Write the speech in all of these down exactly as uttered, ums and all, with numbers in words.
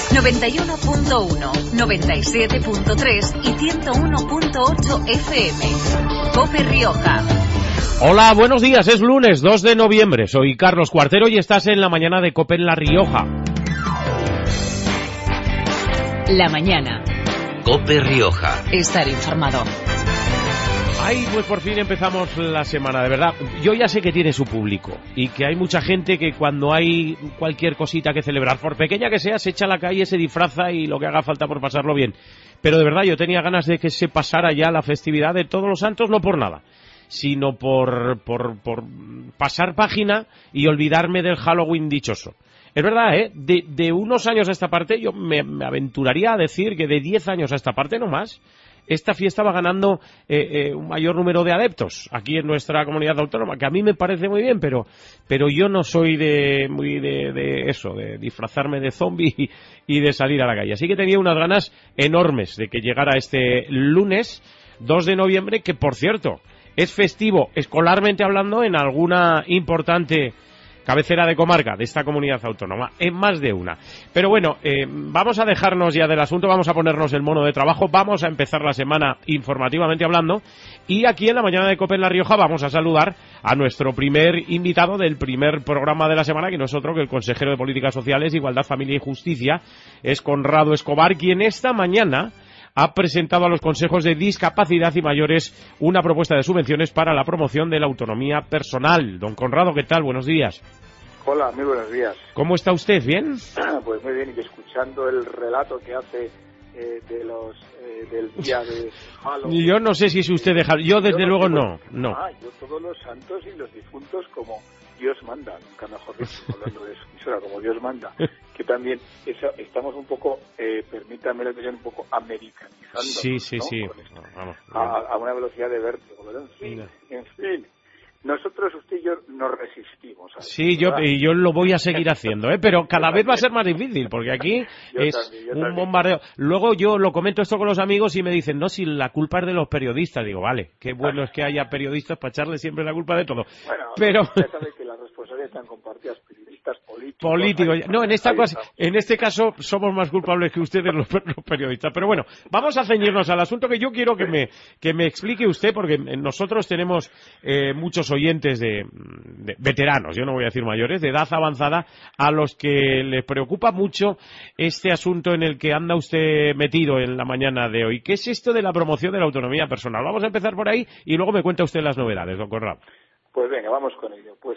noventa y uno punto uno, noventa y siete punto tres y ciento uno punto ocho F M. COPE Rioja. Hola, buenos días. Es lunes dos de noviembre. Soy Carlos Cuartero y estás en la mañana de COPE en La Rioja. La mañana. COPE Rioja. Estar informado. Ay, pues por fin empezamos la semana, de verdad. Yo ya sé que tiene su público y que hay mucha gente que cuando hay cualquier cosita que celebrar, por pequeña que sea, se echa a la calle, se disfraza y lo que haga falta por pasarlo bien. Pero de verdad yo tenía ganas de que se pasara ya la festividad de Todos los Santos, no por nada, sino por, por, por pasar página y olvidarme del Halloween dichoso. Es verdad, ¿eh? De, de unos años a esta parte, yo me, me aventuraría a decir que de diez años a esta parte, no más, esta fiesta va ganando eh, eh, un mayor número de adeptos aquí en nuestra comunidad autónoma, que a mí me parece muy bien, pero pero yo no soy de muy de, de eso, de disfrazarme de zombie y, y de salir a la calle. Así que tenía unas ganas enormes de que llegara este lunes dos de noviembre, que por cierto es festivo escolarmente hablando en alguna importante cabecera de comarca de esta comunidad autónoma, en más de una. Pero bueno, eh, vamos a dejarnos ya del asunto, vamos a ponernos el mono de trabajo, vamos a empezar la semana informativamente hablando, y aquí en la mañana de COPE en La Rioja vamos a saludar a nuestro primer invitado del primer programa de la semana, que no es otro que el consejero de Políticas Sociales, Igualdad, Familia y Justicia, es Conrado Escobar, quien esta mañana ha presentado a los consejos de discapacidad y mayores una propuesta de subvenciones para la promoción de la autonomía personal. Don Conrado, ¿qué tal? Buenos días. Hola, muy buenos días. ¿Cómo está usted? ¿Bien? Pues muy bien, y escuchando el relato que hace eh, de los eh, del día de Halloween. Yo no sé si es usted de Halloween. Yo desde yo luego no, no, no. Ah, yo todos los santos y los difuntos como Dios manda, nunca mejor dicho, hablando de eso, como Dios manda. Que también eso, estamos un poco, eh, permítanme la expresión, un poco americanizando. Sí, sí, ¿no? sí. Vamos, a, a una velocidad de vértigo, ¿verdad? En fin, en fin. Nosotros, usted y yo, nos resistimos a eso, Sí, yo, y yo lo voy a seguir haciendo, ¿eh? Pero cada vez va a ser más difícil, porque aquí yo es también, yo un también. bombardeo. Luego yo lo comento esto con los amigos y me dicen, no, si la culpa es de los periodistas. Digo, vale, qué bueno es que haya periodistas para echarle siempre la culpa de todo. Bueno, pero usted sabe que las responsabilidades están compartidas, periodistas, políticos... Políticos. Ahí, no, en esta ahí cosa, en este caso somos más culpables que ustedes los, los periodistas. Pero bueno, vamos a ceñirnos al asunto, que yo quiero que me que me explique usted, porque nosotros tenemos eh, muchos oyentes de, de veteranos, yo no voy a decir mayores, de edad avanzada, a los que les preocupa mucho este asunto en el que anda usted metido en la mañana de hoy. ¿Qué es esto de la promoción de la autonomía personal? Vamos a empezar por ahí y luego me cuenta usted las novedades, don Conrado. Pues venga, vamos con ello. Pues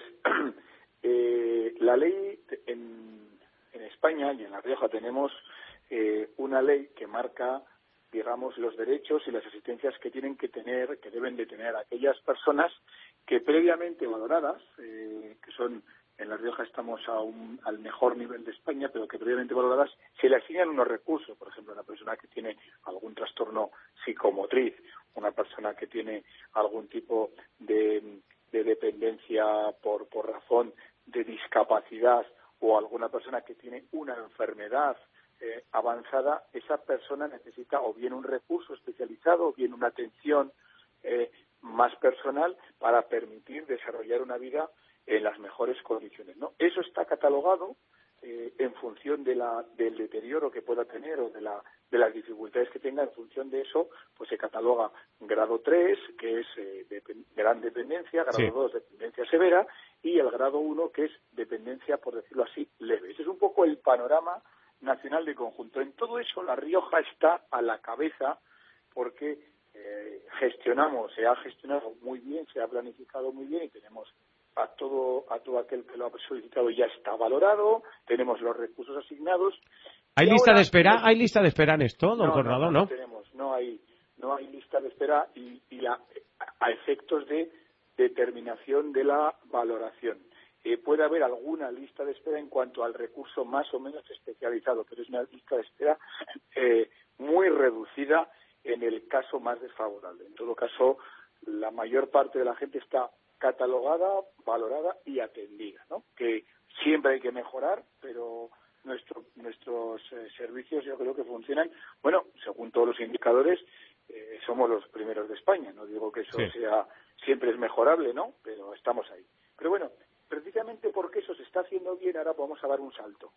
eh, la ley en, en España y en La Rioja tenemos eh, una ley que marca, digamos, los derechos y las asistencias que tienen que tener, que deben de tener aquellas personas que previamente valoradas, eh, que son, en La Rioja estamos a un, al mejor nivel de España, pero que previamente valoradas se le asignan unos recursos. Por ejemplo, una persona que tiene algún trastorno psicomotriz, una persona que tiene algún tipo de, de dependencia por, por razón de discapacidad, o alguna persona que tiene una enfermedad eh, avanzada, esa persona necesita o bien un recurso especializado o bien una atención eh, más personal para permitir desarrollar una vida en las mejores condiciones, ¿no? Eso está catalogado eh, en función de la, del deterioro que pueda tener o de, la, de las dificultades que tenga. En función de eso, pues se cataloga grado tres, que es eh, de, gran dependencia, grado Sí. dos, dependencia severa, y el grado uno, que es dependencia, por decirlo así, leve. Ese es un poco el panorama nacional de conjunto. En todo eso, La Rioja está a la cabeza porque eh, gestionamos, se ha gestionado muy bien, se ha planificado muy bien y tenemos a todo a todo aquel que lo ha solicitado ya está valorado, tenemos los recursos asignados. ¿Hay lista ahora, de espera? no, ¿Hay lista de espera en esto, don no, Conrado? No, no, ¿no? no tenemos, no hay, no hay lista de espera y, y la, a efectos de determinación de la valoración. Eh, puede haber alguna lista de espera en cuanto al recurso más o menos especializado, pero es una lista de espera eh, muy reducida en el caso más desfavorable. En todo caso, la mayor parte de la gente está catalogada, valorada y atendida, ¿no? Que siempre hay que mejorar, pero nuestro, nuestros eh, servicios yo creo que funcionan. Bueno, según todos los indicadores, eh, somos los primeros de España. No digo que eso Sí. sea siempre es mejorable, ¿no? Pero estamos ahí. Pero bueno, precisamente porque eso se está haciendo bien, ahora vamos a dar un salto.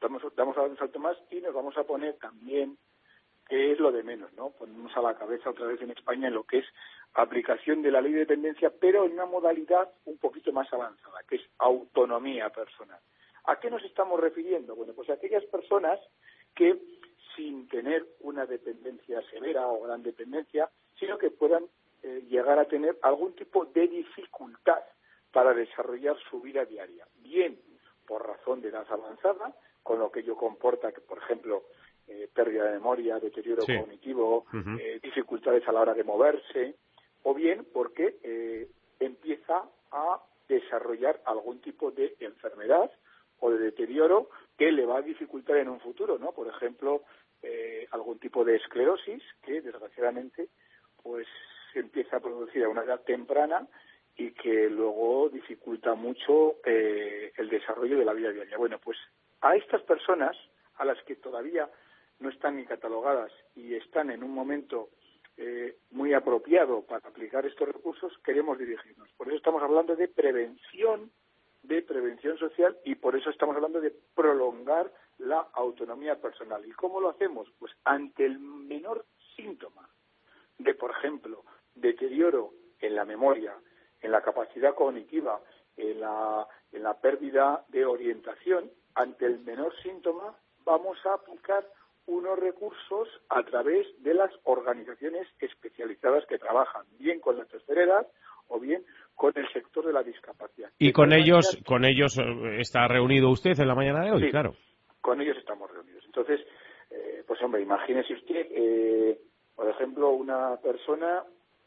damos, damos un salto más y nos vamos a poner también, que es lo de menos, ¿no? Ponemos a la cabeza otra vez en España en lo que es aplicación de la ley de dependencia, pero en una modalidad un poquito más avanzada, que es autonomía personal. ¿A qué nos estamos refiriendo? Bueno, pues a aquellas personas que, sin tener una dependencia severa o gran dependencia, sino que puedan eh, llegar a tener algún tipo de dificultad para desarrollar su vida diaria, bien por razón de edad avanzada, con lo que ello comporta, que, por ejemplo, eh, pérdida de memoria, deterioro sí. cognitivo, Uh-huh. eh, dificultades a la hora de moverse, o bien porque eh, empieza a desarrollar algún tipo de enfermedad o de deterioro que le va a dificultar en un futuro, ¿no? Por ejemplo, eh, algún tipo de esclerosis que, desgraciadamente, pues se empieza a producir a una edad temprana y que luego dificulta mucho eh, el desarrollo de la vida diaria. Bueno, pues a estas personas, a las que todavía no están ni catalogadas y están en un momento eh, muy apropiado para aplicar estos recursos, queremos dirigirnos. Por eso estamos hablando de prevención, de prevención social, y por eso estamos hablando de prolongar la autonomía personal. ¿Y cómo lo hacemos? Pues ante el menor síntoma de, por ejemplo, deterioro en la memoria, en la capacidad cognitiva, en la, en la pérdida de orientación, ante el menor síntoma vamos a aplicar unos recursos a través de las organizaciones especializadas que trabajan bien con la tercera edad o bien con el sector de la discapacidad. Y de con ellos, manera, con ellos está reunido usted en la mañana de hoy, sí, claro. Con ellos estamos reunidos. Entonces, eh, pues hombre, imagínese usted, eh, por ejemplo, una persona,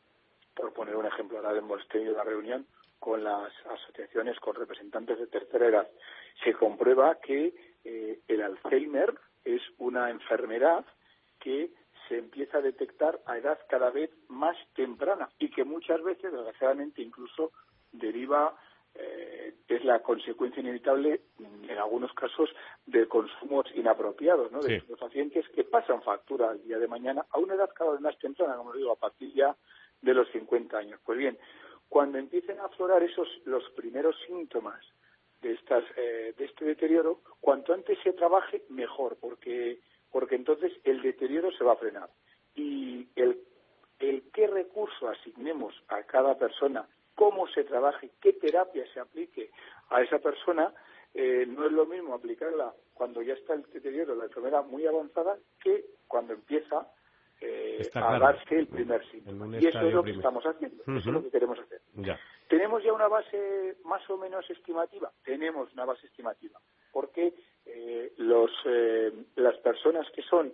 por poner un ejemplo, ahora hemos tenido la reunión con las asociaciones, con representantes de tercera edad. Se comprueba que eh, el Alzheimer es una enfermedad que se empieza a detectar a edad cada vez más temprana y que muchas veces, desgraciadamente, incluso deriva, eh, es la consecuencia inevitable, en algunos casos, de consumos inapropiados, ¿no? De Sí. los pacientes que pasan factura al día de mañana a una edad cada vez más temprana, como digo, a partir ya de los cincuenta años. Pues bien, cuando empiecen a aflorar esos los primeros síntomas de estas eh, de este deterioro, cuanto antes se trabaje mejor, porque porque entonces el deterioro se va a frenar y el el qué recurso asignemos a cada persona, cómo se trabaje, qué terapia se aplique a esa persona, eh, no es lo mismo aplicarla cuando ya está el deterioro, la enfermedad muy avanzada, que cuando empieza eh, a claro. darse el primer síntoma. Y eso es lo que primer. estamos haciendo, Uh-huh. eso es lo que queremos hacer. Ya. ¿Tenemos ya una base más o menos estimativa? Tenemos una base estimativa, porque eh, los, eh, las personas que son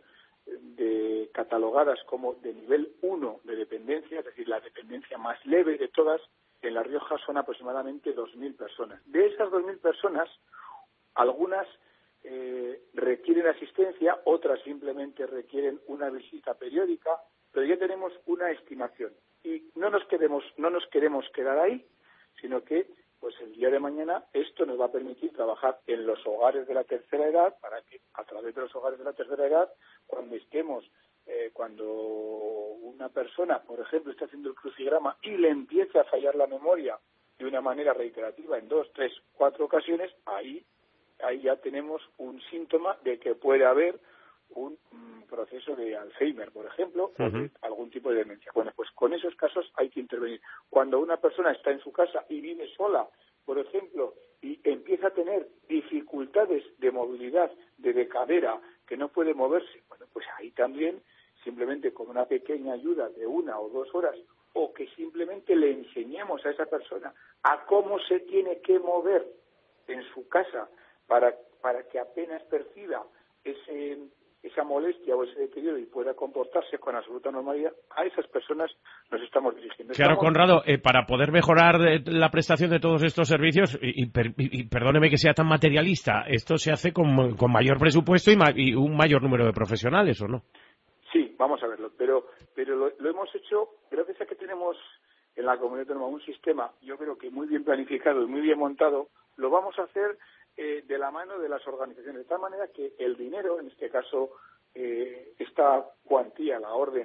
de, catalogadas como de nivel uno de dependencia, es decir, la dependencia más leve de todas, en La Rioja son aproximadamente dos mil personas. De esas dos mil personas, algunas eh, requieren asistencia, otras simplemente requieren una visita periódica, pero ya tenemos una estimación. Y no nos queremos, no nos queremos quedar ahí, sino que pues el día de mañana esto nos va a permitir trabajar en los hogares de la tercera edad, para que a través de los hogares de la tercera edad, cuando estemos, eh, cuando una persona, por ejemplo, está haciendo el crucigrama y le empiece a fallar la memoria de una manera reiterativa en dos, tres, cuatro ocasiones, ahí, ahí ya tenemos un síntoma de que puede haber un mm, proceso de Alzheimer, por ejemplo, uh-huh. o de algún tipo de demencia. Bueno, pues con esos casos hay que intervenir. Cuando una persona está en su casa y vive sola, por ejemplo, y empieza a tener dificultades de movilidad, de, de cadera, que no puede moverse, bueno, pues ahí también, simplemente con una pequeña ayuda de una o dos horas, o que simplemente le enseñemos a esa persona a cómo se tiene que mover en su casa para, para que apenas perciba ese... esa molestia o ese deterioro y pueda comportarse con absoluta normalidad, a esas personas nos estamos dirigiendo. Claro, estamos... Conrado, eh, para poder mejorar eh, la prestación de todos estos servicios, y, y, per, y perdóneme que sea tan materialista, esto se hace con, con mayor presupuesto y, ma, y un mayor número de profesionales, ¿o no? Sí, vamos a verlo, pero, pero lo, lo hemos hecho gracias a que tenemos en la comunidad autónoma un sistema, yo creo que muy bien planificado y muy bien montado, lo vamos a hacer Eh, de la mano de las organizaciones, de tal manera que el dinero, en este caso, eh, esta cuantía, la orden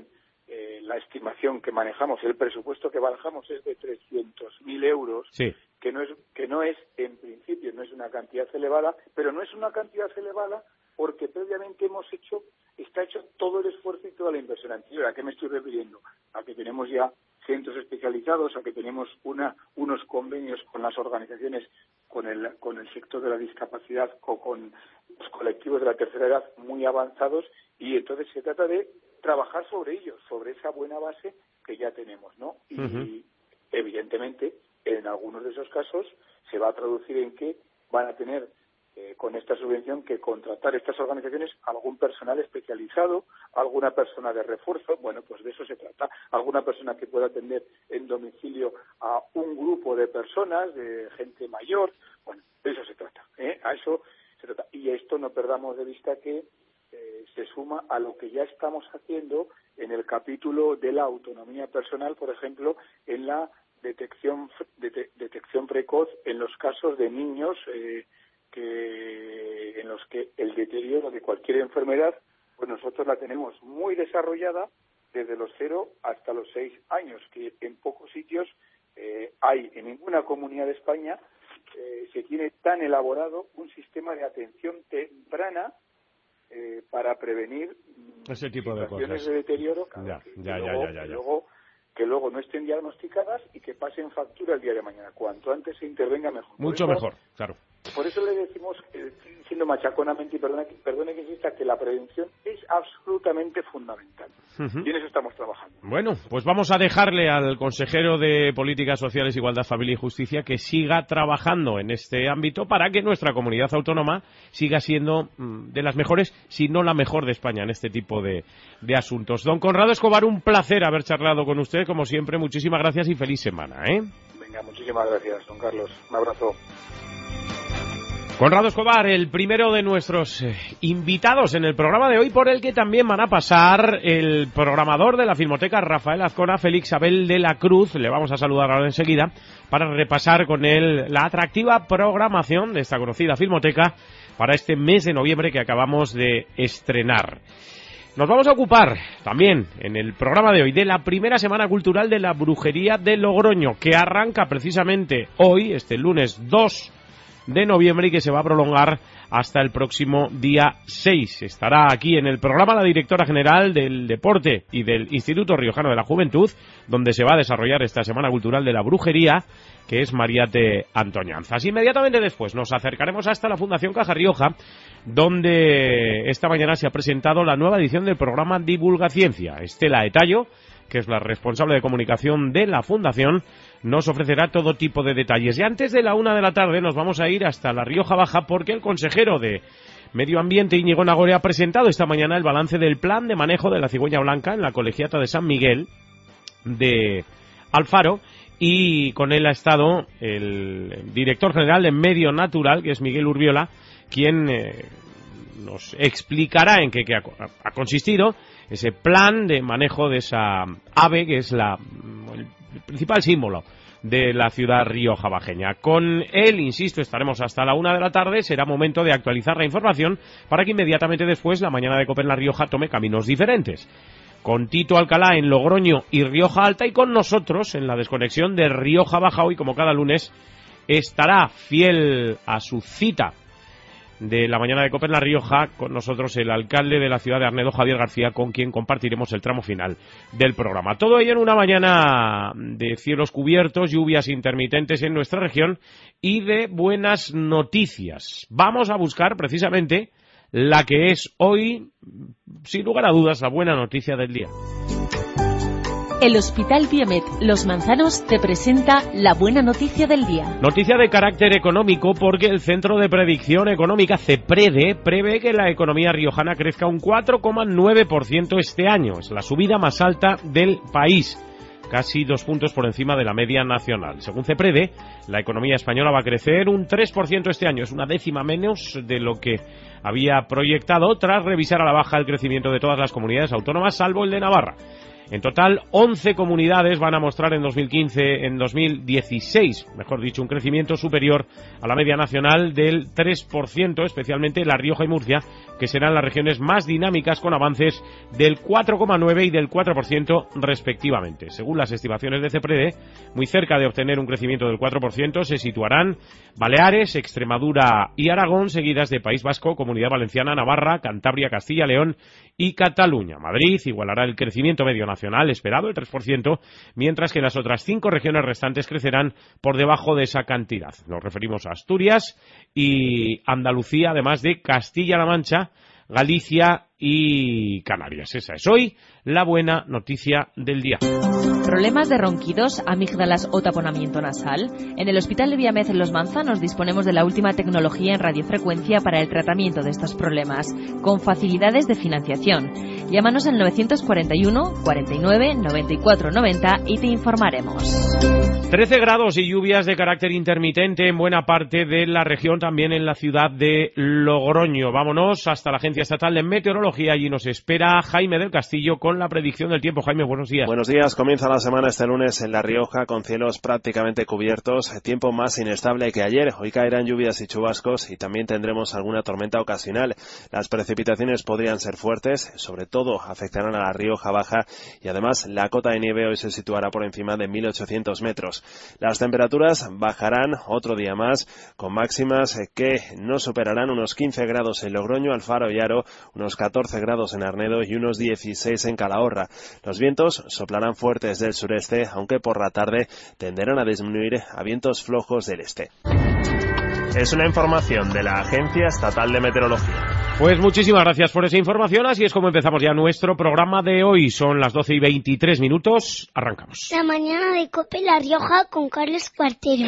eh, la estimación que manejamos, el presupuesto que manejamos es de trescientos mil euros, sí. que no es, que no es, en principio, no es una cantidad elevada, pero no es una cantidad elevada porque previamente hemos hecho, está hecho todo el esfuerzo y toda la inversión anterior. ¿A qué me estoy refiriendo? A que tenemos ya centros especializados, a que tenemos una, unos convenios con las organizaciones, con el, con el sector de la discapacidad o con los colectivos de la tercera edad muy avanzados, y entonces se trata de trabajar sobre ellos, sobre esa buena base que ya tenemos, ¿no? Y uh-huh. evidentemente, en algunos de esos casos se va a traducir en que van a tener eh, con esta subvención que contratar estas organizaciones algún personal especializado, alguna persona de refuerzo, bueno, pues de eso se trata, alguna persona que pueda atender en domicilio a un grupo de personas, de gente mayor, bueno, de eso se trata, ¿eh? A eso se trata. Y esto no perdamos de vista que eh, se suma a lo que ya estamos haciendo en el capítulo de la autonomía personal, por ejemplo, en la detección de, detección precoz en los casos de niños eh, que en los que el deterioro de cualquier enfermedad, pues nosotros la tenemos muy desarrollada desde los cero hasta los seis años, que en pocos sitios eh, hay, en ninguna comunidad de España eh, se tiene tan elaborado un sistema de atención temprana eh, para prevenir ese tipo de situaciones cosas de deterioro claro, ya, que, ya, que ya, luego, ya, ya, ya. Que luego que luego no estén diagnosticadas y que pasen factura el día de mañana. Cuanto antes se intervenga, mejor. Mucho eso, mejor, claro. Por eso le decimos, eh, diciendo machaconamente, y perdone, perdone que insista, que la prevención es absolutamente fundamental. Uh-huh. Y en eso estamos trabajando. Bueno, pues vamos a dejarle al consejero de Políticas Sociales, Igualdad, Familia y Justicia que siga trabajando en este ámbito para que nuestra comunidad autónoma siga siendo mm, de las mejores, si no la mejor de España en este tipo de, de asuntos. Don Conrado Escobar, un placer haber charlado con usted, como siempre. Muchísimas gracias y feliz semana, ¿eh? Venga, muchísimas gracias, don Carlos. Un abrazo. Conrado Escobar, el primero de nuestros eh, invitados en el programa de hoy, por el que también van a pasar el programador de la Filmoteca, Rafael Azcona, Félix Abel de la Cruz. Le vamos a saludar ahora enseguida para repasar con él la atractiva programación de esta conocida Filmoteca para este mes de noviembre que acabamos de estrenar. Nos vamos a ocupar también en el programa de hoy de la primera semana cultural de la Brujería de Logroño, que arranca precisamente hoy, este lunes dos de noviembre, y que se va a prolongar hasta el próximo día seis. Estará aquí en el programa la directora general del Deporte y del Instituto Riojano de la Juventud, donde se va a desarrollar esta Semana Cultural de la Brujería, que es Mariate Antoñanzas. Inmediatamente después nos acercaremos hasta la Fundación Caja Rioja, donde esta mañana se ha presentado la nueva edición del programa Divulgaciencia. Estela Etallo, que es la responsable de comunicación de la Fundación, nos ofrecerá todo tipo de detalles. Y antes de la una de la tarde nos vamos a ir hasta La Rioja Baja, porque el consejero de Medio Ambiente, Íñigo Nagore, ha presentado esta mañana el balance del plan de manejo de la cigüeña blanca en la colegiata de San Miguel de Alfaro, y con él ha estado el director general de Medio Natural, que es Miguel Urbiola, quien eh, nos explicará en qué, qué ha, ha consistido ese plan de manejo de esa ave, que es la, el principal símbolo de la ciudad riojabajeña. Con él, insisto, estaremos hasta la una de la tarde. Será momento de actualizar la información para que inmediatamente después la mañana de COPE en La Rioja tome caminos diferentes. Con Tito Alcalá en Logroño y Rioja Alta, y con nosotros en la desconexión de Rioja Baja. Hoy, como cada lunes, estará fiel a su cita de la mañana de COPE en La Rioja con nosotros el alcalde de la ciudad de Arnedo, Javier García, con quien compartiremos el tramo final del programa. Todo ello en una mañana de cielos cubiertos, lluvias intermitentes en nuestra región y de buenas noticias. Vamos a buscar precisamente la que es hoy, sin lugar a dudas, la buena noticia del día. El Hospital Biomet Los Manzanos te presenta la buena noticia del día. Noticia de carácter económico, porque el Centro de Predicción Económica, CEPREDE, prevé que la economía riojana crezca un cuatro coma nueve por ciento este año. Es la subida más alta del país, casi dos puntos por encima de la media nacional. Según CEPREDE, la economía española va a crecer un tres por ciento este año. Es una décima menos de lo que había proyectado, tras revisar a la baja el crecimiento de todas las comunidades autónomas, salvo el de Navarra. En total, once comunidades van a mostrar en dos mil quince, en dos mil dieciséis, mejor dicho, un crecimiento superior a la media nacional del tres por ciento, especialmente La Rioja y Murcia, que serán las regiones más dinámicas con avances del cuatro coma nueve y del cuatro por ciento respectivamente. Según las estimaciones de CEPREDE, muy cerca de obtener un crecimiento del cuatro por ciento se situarán Baleares, Extremadura y Aragón, seguidas de País Vasco, Comunidad Valenciana, Navarra, Cantabria, Castilla, León y Cataluña. Madrid igualará el crecimiento medio nacional esperado, el tres por ciento, mientras que las otras cinco regiones restantes crecerán por debajo de esa cantidad. Nos referimos a Asturias y Andalucía, además de Castilla-La Mancha, Galicia y Canarias. Esa es hoy la buena noticia del día. ¿Problemas de ronquidos, amígdalas o taponamiento nasal? En el Hospital de Viamez en Los Manzanos disponemos de la última tecnología en radiofrecuencia para el tratamiento de estos problemas, con facilidades de financiación. Llámanos al novecientos cuarenta y uno, cuarenta y nueve, noventa y cuatro noventa y te informaremos. trece grados y lluvias de carácter intermitente en buena parte de la región, también en la ciudad de Logroño. Vámonos hasta la Agencia Estatal de Meteorología. Allí nos espera Jaime del Castillo con la predicción del tiempo. Jaime, buenos días. Buenos días. Comienza la semana este lunes en La Rioja con cielos prácticamente cubiertos, tiempo más inestable que ayer. Hoy caerán lluvias y chubascos y también tendremos alguna tormenta ocasional. Las precipitaciones podrían ser fuertes, sobre todo afectarán a La Rioja Baja y además la cota de nieve hoy se situará por encima de mil ochocientos metros. Las temperaturas bajarán otro día más con máximas que no superarán unos quince grados en Logroño, Alfaro y Haro, unos catorce grados en Arnedo y unos dieciséis en Calahorra. Los vientos soplarán fuertes del sureste, aunque por la tarde tenderán a disminuir a vientos flojos del este. Es una información de la Agencia Estatal de Meteorología. Pues muchísimas gracias por esa información. Así es como empezamos ya nuestro programa de hoy. Son las doce y veintitrés minutos. Arrancamos. La mañana de COPE La Rioja con Carlos Cuartero.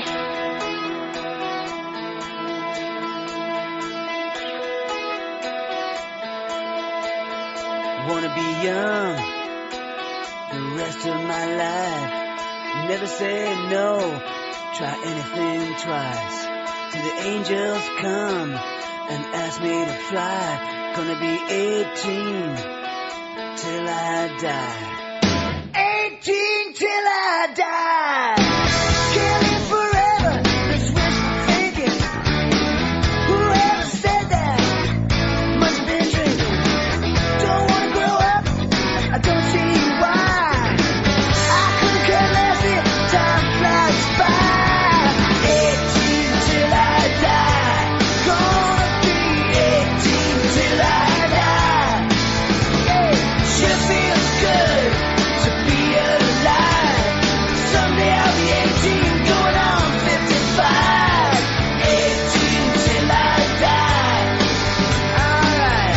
Wanna be young the rest of my life. Never say no. Try anything twice. Till the angels come and ask me to fly. Gonna be eighteen till I die. Eighteen till I die. Can't live forever. That's wishful thinking. Whoever said that must have been drinking. Don't wanna grow up. I don't see why. I couldn't care less if time flies by. Eighteen till I die. Gonna be eighteen till I die. Yeah, sure feels good to be alive. Someday I'll be eighteen, going on fifty-five. Eighteen till I die. Alright.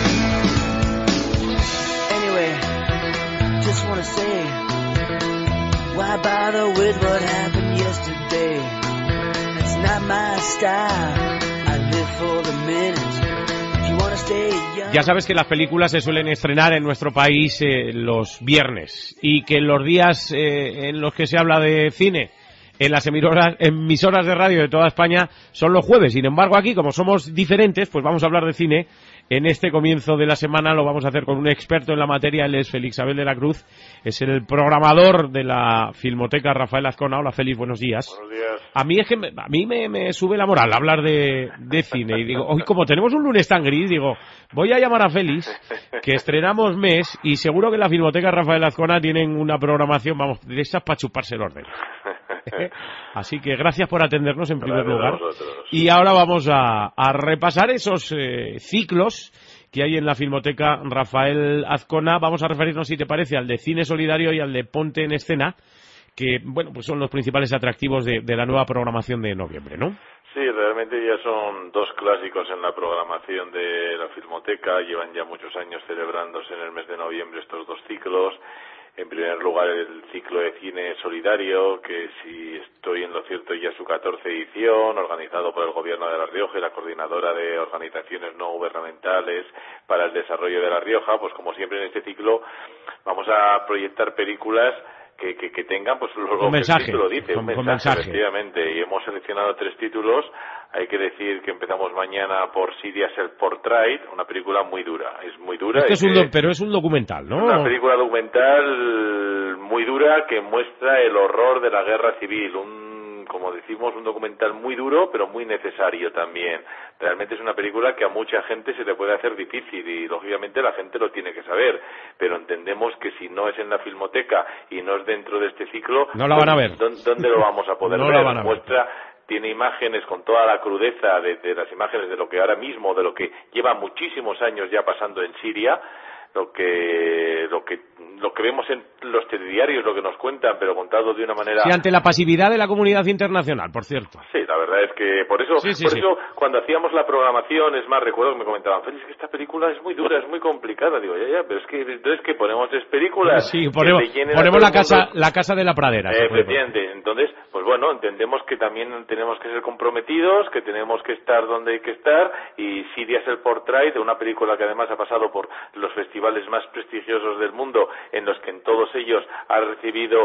Anyway, just wanna say, why bother with what happened yesterday? It's not my style. I live for the minute. If you wanna stay young. Ya sabes que las películas se suelen estrenar en nuestro país eh, los viernes y que los días eh, en los que se habla de cine en las emisoras, emisoras de radio de toda España son los jueves. Sin embargo, aquí, como somos diferentes, pues vamos a hablar de cine. En este comienzo de la semana lo vamos a hacer con un experto en la materia. Él es Félix Abel de la Cruz, es el programador de la Filmoteca Rafael Azcona. Hola, Félix, buenos días. Buenos días. A mí es que me, a mí me, me sube la moral hablar de, de cine y digo, hoy como tenemos un lunes tan gris, digo, voy a llamar a Félix, que estrenamos mes y seguro que la Filmoteca Rafael Azcona tienen una programación, vamos, de esas para chuparse el orden. Así que gracias por atendernos en primer lugar. Y ahora vamos a, a repasar esos eh, ciclos que hay en la Filmoteca Rafael Azcona. Vamos a referirnos, si te parece, al de Cine Solidario y al de Ponte en Escena, que bueno, pues son los principales atractivos de, de la nueva programación de noviembre, ¿no? Sí, realmente ya son dos clásicos en la programación de la Filmoteca. Llevan ya muchos años celebrándose en el mes de noviembre estos dos ciclos. En primer lugar, el ciclo de cine solidario, que si estoy en lo cierto ya es su catorce edición, organizado por el Gobierno de La Rioja y la Coordinadora de Organizaciones No Gubernamentales para el Desarrollo de La Rioja. Pues como siempre en este ciclo vamos a proyectar películas que, que, que tengan pues lo, un lo mensaje, que el título dice, con, un mensaje, mensaje, efectivamente. Y hemos seleccionado tres títulos. Hay que decir que empezamos mañana por Sirius el Portrait, una película muy dura. Es muy dura. Este es un que, do, pero es un documental, ¿no? Una película documental muy dura que muestra el horror de la guerra civil. Un, como decimos, un documental muy duro, pero muy necesario también. Realmente es una película que a mucha gente se le puede hacer difícil y, lógicamente, la gente lo tiene que saber. Pero entendemos que si no es en la Filmoteca y no es dentro de este ciclo, no la van a ver. ¿dónde, dónde lo vamos a poder no ver? La van a ver. Muestra... tiene imágenes con toda la crudeza de, de las imágenes de lo que ahora mismo, de lo que lleva muchísimos años ya pasando en Siria, lo que lo que lo que vemos en los telediarios, lo que nos cuentan, pero contado de una manera... Sí, ante la pasividad de la comunidad internacional, por cierto. Sí, la verdad es que por eso, sí, sí, por sí. eso cuando hacíamos la programación, es más, recuerdo que me comentaban, Félix, que esta película es muy dura, es muy complicada. Digo, ya, ya, pero es que entonces que ponemos tres películas... Sí, ponemos, ponemos la casa la casa de la pradera. Eh, efectivamente, entonces, pues bueno, entendemos que también tenemos que ser comprometidos, que tenemos que estar donde hay que estar, y Sirius el Portrait, de una película que además ha pasado por los festivales más prestigiosos del mundo, en los que en todos ellos ha recibido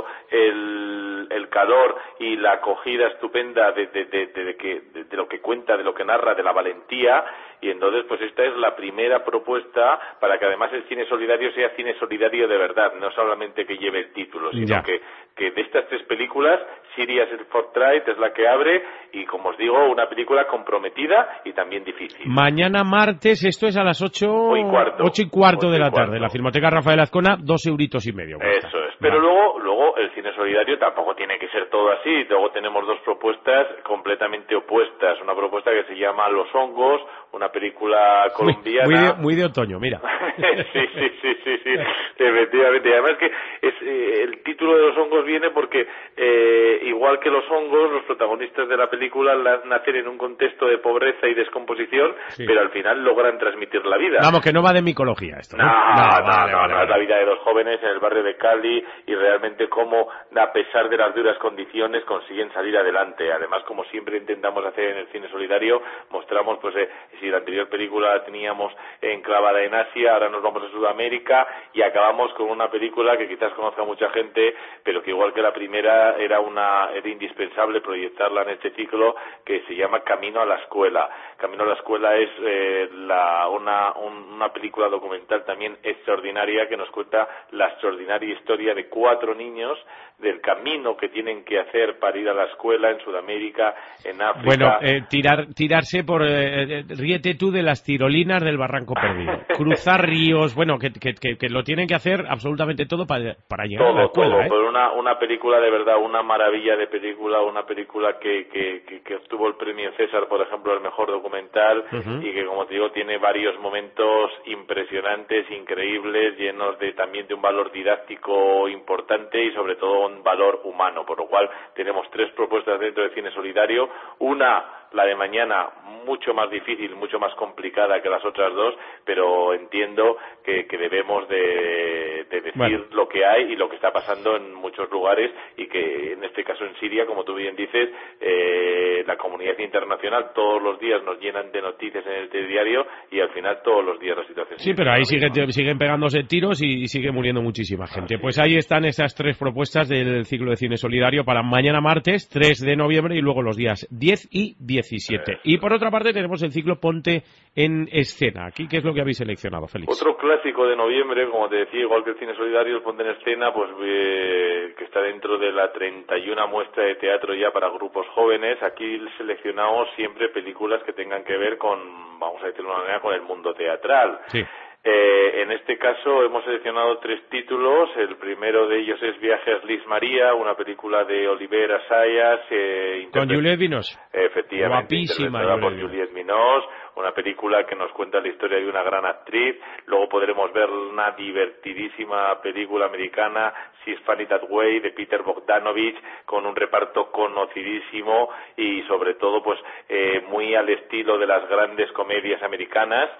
el, el calor y la acogida estupenda de, de, de, de, de, que, de, de lo que cuenta, de lo que narra, de la valentía, y entonces pues esta es la primera propuesta para que además el cine solidario sea cine solidario de verdad, no solamente que lleve el título, sino que, que de estas tres películas, Sirius el Portrait es la que abre, y como os digo, una película comprometida y también difícil. Mañana martes, esto es a las ocho y cuarto, ocho y cuarto de la cuarto. tarde, la Filmoteca Rafael Azcona, dos euritos y medio. Cuesta. Eso es, pero vale. luego, luego el cine solidario tampoco tiene que ser todo así, luego tenemos dos propuestas completamente opuestas, una propuesta que se llama Los Hongos, una película colombiana... Muy, muy, de, muy de otoño, mira. sí, sí, sí, sí, sí, efectivamente, y además que es, eh, el título de Los Hongos viene porque eh, igual que los hongos, los protagonistas de la película la, nacen en un contexto de pobreza y descomposición, sí. pero al final logran transmitir la vida. Vamos, que no va de micología esto, ¿no? No, no, no, no, vale, no, vale, no vale. es la vida de dos jóvenes en el barrio de Cali y realmente cómo, a pesar de las duras condiciones, consiguen salir adelante. Además, como siempre intentamos hacer en el cine solidario, mostramos, pues, eh, si la anterior película la teníamos enclavada en Asia, ahora nos vamos a Sudamérica y acabamos con una película que quizás conozca mucha gente, pero que igual que la primera era una era indispensable proyectarla en este ciclo, que se llama Camino a la Escuela. Camino a la Escuela es eh, la, una, un, una película documental también extraordinaria que nos cuenta la extraordinaria historia de cuatro niños, del camino que tienen que hacer para ir a la escuela en Sudamérica, en África. Bueno, eh, tirar, tirarse por... Eh, ríete tú de las tirolinas del Barranco Perdido. Cruzar ríos, bueno, que, que, que, que lo tienen que hacer absolutamente todo para, para llegar todo, a la escuela. Todo, ¿eh? pero una, una película de verdad, una maravilla de película, una película que, que, que, que obtuvo el premio César, por ejemplo, el mejor documental, uh-huh. y que, como te digo, tiene varios momentos impresionantes, increíbles, llenos de también de un valor didáctico importante y sobre todo un valor humano, por lo cual tenemos tres propuestas dentro de cine solidario, una, la de mañana, mucho más difícil, mucho más complicada que las otras dos, pero entiendo que, que debemos de, de decir bueno. lo que hay y lo que está pasando en muchos lugares, y que en este caso en Siria, como tú bien dices, eh, la comunidad internacional todos los días nos llenan de noticias en el telediario y al final todos los días la situación. Sí, pero ahí sigue, siguen pegándose tiros y, y sigue muriendo muchísima gente. Así pues ahí están esas tres propuestas del ciclo de cine solidario para mañana martes, tres de noviembre, y luego los días diez y diecisiete. Eh, y por otra parte tenemos el ciclo Ponte en Escena. Aquí, ¿qué es lo que habéis seleccionado, Félix? Otro clásico de noviembre, como te decía, igual que el cine solidario, el Ponte en Escena, pues eh, que está dentro de la treinta y una muestra de teatro ya para grupos jóvenes. Aquí seleccionamos siempre películas que tengan que ver con, vamos a decirlo de una manera, con el mundo teatral. Sí. Eh, en este caso hemos seleccionado tres títulos. El primero de ellos es Viajes Liz María, una película de Oliver Assayas. Eh, Con Juliette Binoche. Efectivamente, guapísima interpretada por Juliette Binoche. Una película que nos cuenta la historia de una gran actriz. Luego podremos ver una divertidísima película americana, She's Funny That Way, de Peter Bogdanovich, con un reparto conocidísimo y sobre todo pues eh, muy al estilo de las grandes comedias americanas.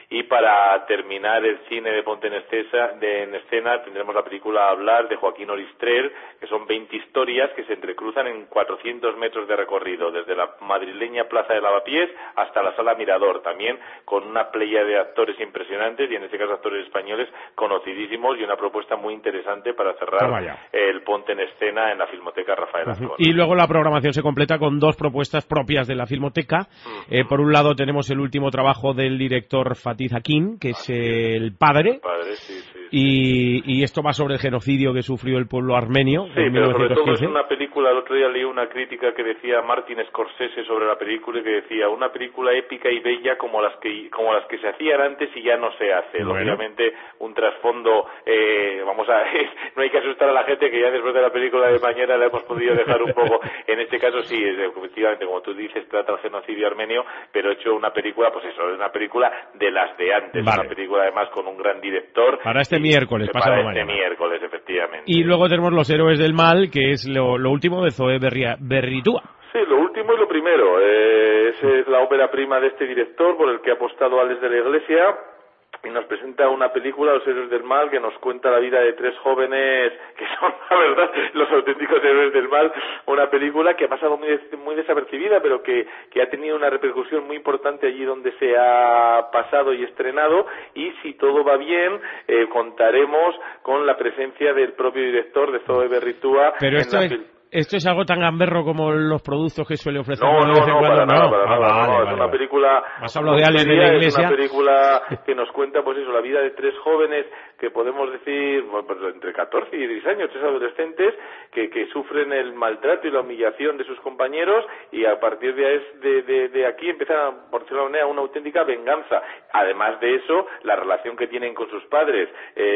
Y para terminar el cine de Ponte en Escena, de, en escena tendremos la película Hablar de Joaquín Oristrer, que son veinte historias que se entrecruzan en cuatrocientos metros de recorrido, desde la madrileña Plaza de Lavapiés hasta la Sala Mirador, también con una playa de actores impresionantes, y en este caso actores españoles conocidísimos, y una propuesta muy interesante para cerrar el Ponte en Escena en la Filmoteca Rafael Azcón. Uh-huh. Y luego la programación se completa con dos propuestas propias de la Filmoteca. Uh-huh. Eh, por un lado tenemos el último trabajo del director Fatih Akin, que es El Padre. El Padre, sí, sí. Y, y esto va sobre el genocidio que sufrió el pueblo armenio. Sí, en pero mil novecientos quince. sobre todo es una película, el otro día leí una crítica que decía Martin Scorsese sobre la película, y que decía una película épica y bella como las que como las que se hacían antes y ya no se hace. Bueno. Obviamente un trasfondo, eh, vamos a es, no hay que asustar a la gente, que ya después de la película de mañana la hemos podido dejar un poco. En este caso sí, efectivamente, como tú dices, trata el genocidio armenio, pero hecho una película, pues eso, es una película de las de antes, vale. Una película además con un gran director. Para este y, miércoles, pasado para mañana. Este miércoles, efectivamente. Y luego tenemos Los Héroes del Mal, que es lo, lo último de Zoe Berria, Berritua. Sí, lo último y lo primero. Eh, esa es la ópera prima de este director, por el que ha apostado Alex de la Iglesia, y nos presenta una película, Los Héroes del Mal, que nos cuenta la vida de tres jóvenes que son, la verdad, los auténticos héroes del mal. Una película que ha pasado muy, des- muy desapercibida, pero que, que ha tenido una repercusión muy importante allí donde se ha pasado y estrenado, y si todo va bien, eh, contaremos con la presencia del propio director, de Zoe Berritua. Pero en esto la es... fil- ¿Esto es algo tan gamberro como los productos que suele ofrecer? No, de no, vez en no, cuando? para nada, no, para ah, nada, vale, no, vale, es una vale. película... Has hablado de Alex de la Iglesia. Es una película que nos cuenta, pues eso, la vida de tres jóvenes que podemos decir, bueno, pues entre catorce y dieciséis años, tres adolescentes que, que sufren el maltrato y la humillación de sus compañeros, y a partir de, de, de, de aquí empiezan, por decirlo de una manera, una auténtica venganza. Además de eso, la relación que tienen con sus padres.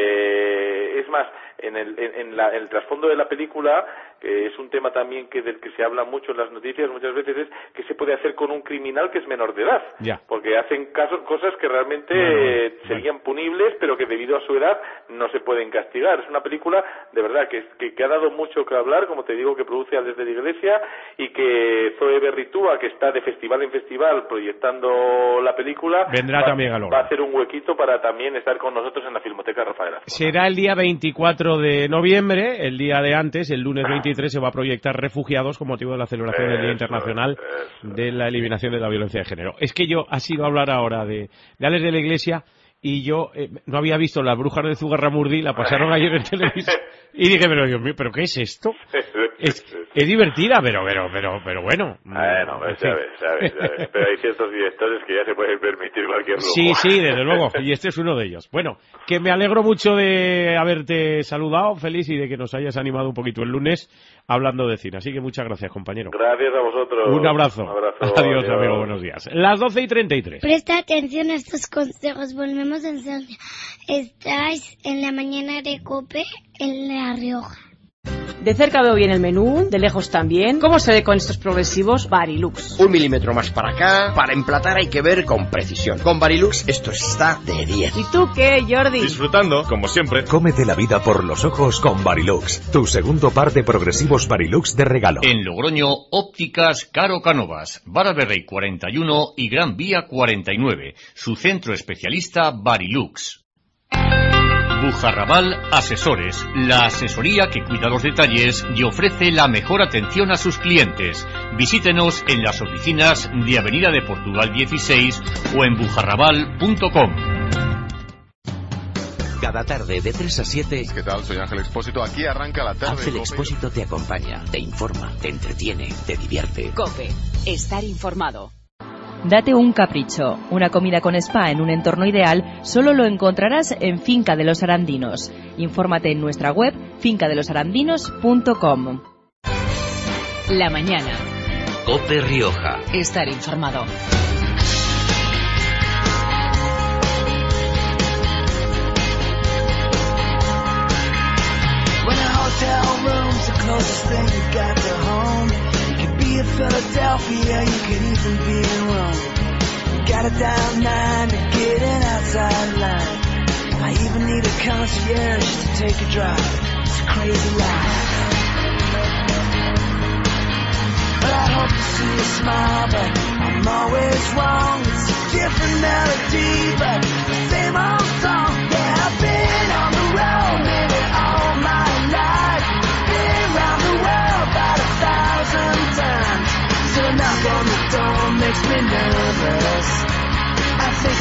Eh, es más, en el, en, en, la, en el trasfondo de la película, que es un tema también que del que se habla mucho en las noticias muchas veces, es que se puede hacer con un criminal que es menor de edad. Ya. Porque hacen casos, cosas que realmente bueno, bueno, eh, serían bueno. punibles, pero que debido a su edad no se pueden castigar. Es una película, de verdad, que, que, que ha dado mucho que hablar, como te digo, que produce Alex de la Iglesia, y que Zoe Berritua, que está de festival en festival proyectando la película, vendrá va, también a Logra. va a hacer un huequito para también estar con nosotros en la Filmoteca Rafael Azcón. Será el día veinticuatro de noviembre, el día de antes, el lunes veintitrés, se va a proyectar Refugiados con motivo de la celebración eso, del Día Internacional eso, de la Eliminación de la Violencia de Género. Es que yo ha sido hablar ahora de, de Alex de la Iglesia, y yo eh, no había visto Las Brujas de Zugarramurdi, la pasaron ayer en televisión, y dije, pero Dios mío, ¿pero qué es esto? Es, es divertida, pero pero pero pero bueno. Bueno, pues ya ves, ya ves, ya ves. Pero hay ciertos directores que ya se pueden permitir cualquier lujo. Sí, sí, desde luego, y este es uno de ellos. Bueno, que me alegro mucho de haberte saludado, Félix, y de que nos hayas animado un poquito el lunes hablando de cine. Así que muchas gracias, compañero. Gracias a vosotros. Un abrazo. Un abrazo. Adiós, adiós, amigo, buenos días. Las doce y treinta y tres. Presta atención a estos consejos, volvemos enseguida. Estáis en la mañana de COPE en La Rioja. De cerca veo bien el menú, de lejos también. ¿Cómo se ve con estos progresivos Varilux? Un milímetro más para acá. Para emplatar hay que ver con precisión. Con Varilux esto está de diez. ¿Y tú qué, Jordi? Disfrutando, como siempre. Cómete la vida por los ojos con Varilux. Tu segundo par de progresivos Varilux de regalo. En Logroño, ópticas Caro Cánovas, Barberrey cuarenta y uno y Gran Vía cuarenta y nueve. Su centro especialista Varilux. Bujarrabal Asesores, la asesoría que cuida los detalles y ofrece la mejor atención a sus clientes. Visítenos en las oficinas de Avenida de Portugal dieciséis o en bujarrabal punto com. Cada tarde de tres a siete... ¿Qué tal? Soy Ángel Expósito. Aquí arranca la tarde. Ángel Expósito te acompaña, te informa, te entretiene, te divierte. COPE. Estar informado. Date un capricho. Una comida con spa en un entorno ideal solo lo encontrarás en Finca de los Arandinos. Infórmate en nuestra web finca de los arandinos punto com. La mañana. COPE Rioja. Estar informado. When a hotel room's the closest thing you got to home. In Philadelphia, you could even be in Rome. Got a down nine to get an outside line. I even need a concierge to take a drive. It's a crazy life. But I hope to see you smile, but I'm always wrong. It's a different melody, but